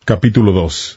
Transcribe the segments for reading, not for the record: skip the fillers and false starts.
Capítulo 2.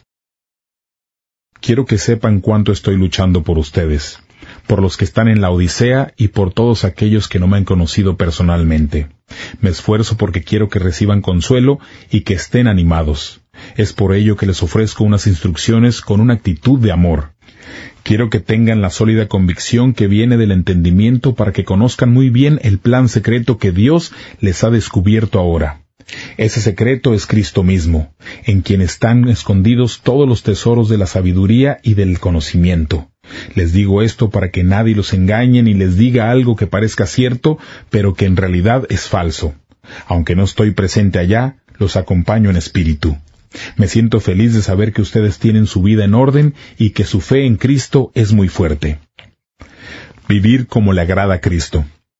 Quiero que sepan cuánto estoy luchando por ustedes, por los que están en la Odisea y por todos aquellos que no me han conocido personalmente. Me esfuerzo porque quiero que reciban consuelo y que estén animados. Es por ello que les ofrezco unas instrucciones con una actitud de amor. Quiero que tengan la sólida convicción que viene del entendimiento para que conozcan muy bien el plan secreto que Dios les ha descubierto ahora. Ese secreto es Cristo mismo, en quien están escondidos todos los tesoros de la sabiduría y del conocimiento. Les digo esto para que nadie los engañe ni les diga algo que parezca cierto, pero que en realidad es falso. Aunque no estoy presente allá, los acompaño en espíritu. Me siento feliz de saber que ustedes tienen su vida en orden y que su fe en Cristo es muy fuerte. Vivir como le agrada a Cristo.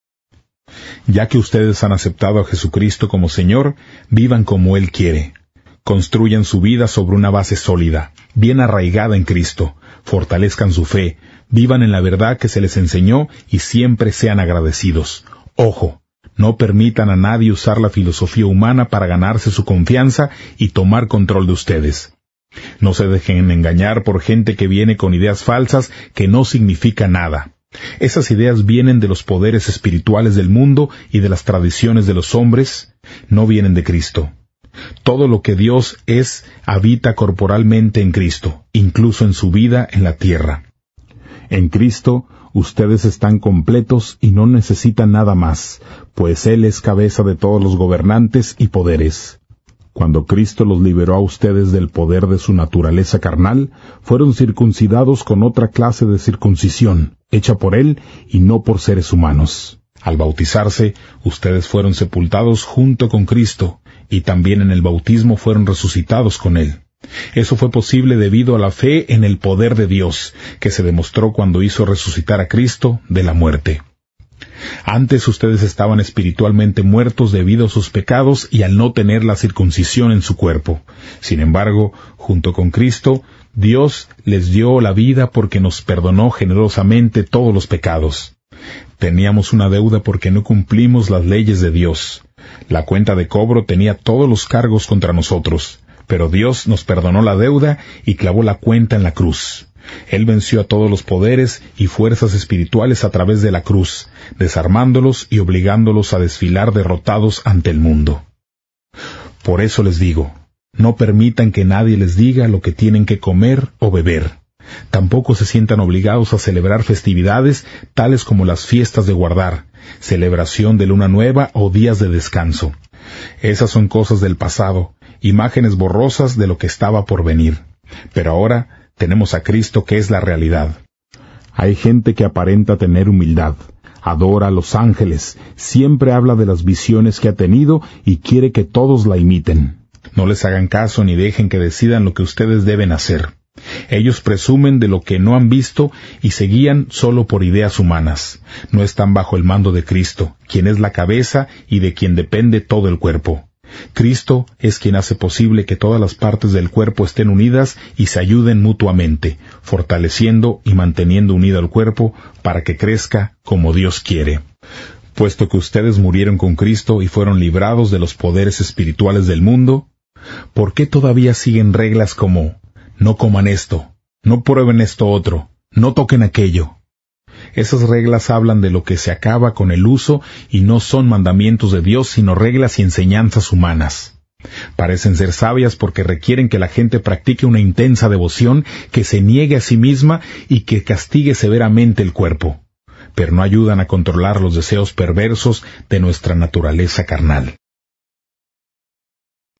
Ya que ustedes han aceptado a Jesucristo como Señor, vivan como Él quiere. Construyan su vida sobre una base sólida, bien arraigada en Cristo. Fortalezcan su fe, vivan en la verdad que se les enseñó y siempre sean agradecidos. Ojo, no permitan a nadie usar la filosofía humana para ganarse su confianza y tomar control de ustedes. No se dejen engañar por gente que viene con ideas falsas que no significan nada. Esas ideas vienen de los poderes espirituales del mundo y de las tradiciones de los hombres, no vienen de Cristo. Todo lo que Dios es habita corporalmente en Cristo, incluso en su vida en la tierra. En Cristo, ustedes están completos y no necesitan nada más, pues Él es cabeza de todos los gobernantes y poderes. Cuando Cristo los liberó a ustedes del poder de su naturaleza carnal, fueron circuncidados con otra clase de circuncisión, hecha por Él y no por seres humanos. Al bautizarse, ustedes fueron sepultados junto con Cristo, y también en el bautismo fueron resucitados con Él. Eso fue posible debido a la fe en el poder de Dios, que se demostró cuando hizo resucitar a Cristo de la muerte. Antes ustedes estaban espiritualmente muertos debido a sus pecados y al no tener la circuncisión en su cuerpo. Sin embargo, junto con Cristo, Dios les dio la vida porque nos perdonó generosamente todos los pecados. Teníamos una deuda porque no cumplimos las leyes de Dios. La cuenta de cobro tenía todos los cargos contra nosotros, pero Dios nos perdonó la deuda y clavó la cuenta en la cruz. Él venció a todos los poderes y fuerzas espirituales a través de la cruz, desarmándolos y obligándolos a desfilar derrotados ante el mundo. Por eso les digo, no permitan que nadie les diga lo que tienen que comer o beber. Tampoco se sientan obligados a celebrar festividades tales como las fiestas de guardar, celebración de luna nueva o días de descanso. Esas son cosas del pasado, imágenes borrosas de lo que estaba por venir. Pero ahora tenemos a Cristo que es la realidad. Hay gente que aparenta tener humildad, adora a los ángeles, siempre habla de las visiones que ha tenido y quiere que todos la imiten. No les hagan caso ni dejen que decidan lo que ustedes deben hacer. Ellos presumen de lo que no han visto y se guían solo por ideas humanas. No están bajo el mando de Cristo, quien es la cabeza y de quien depende todo el cuerpo. Cristo es quien hace posible que todas las partes del cuerpo estén unidas y se ayuden mutuamente, fortaleciendo y manteniendo unido al cuerpo para que crezca como Dios quiere. Puesto que ustedes murieron con Cristo y fueron librados de los poderes espirituales del mundo, ¿por qué todavía siguen reglas como no coman esto, no prueben esto otro, no toquen aquello? Esas reglas hablan de lo que se acaba con el uso y no son mandamientos de Dios, sino reglas y enseñanzas humanas. Parecen ser sabias porque requieren que la gente practique una intensa devoción, que se niegue a sí misma y que castigue severamente el cuerpo, pero no ayudan a controlar los deseos perversos de nuestra naturaleza carnal.